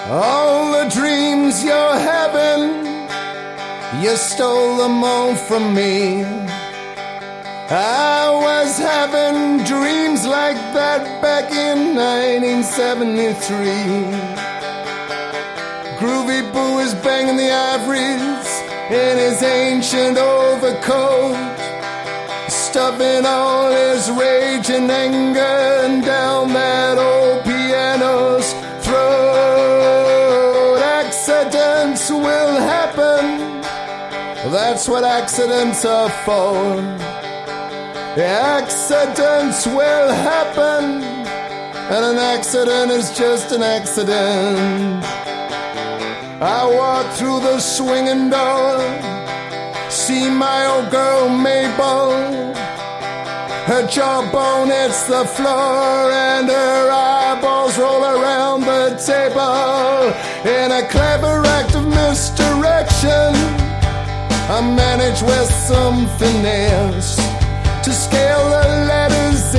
All the dreams you're having, you stole them all from me. I was having dreams like that back in 1973. Groovy Boo is banging the ivories in his ancient overcoat, stuffing all his rage and anger down that old piano's throat. Accidents will happen, that's what accidents are for. Accidents will happen, and an accident is just an accident. I walk through the swinging door, see my old girl Mabel. Her jawbone hits the floor and her eyeballs roll around the table. In a clever act of misdirection, I manage with some finesse to scale the letters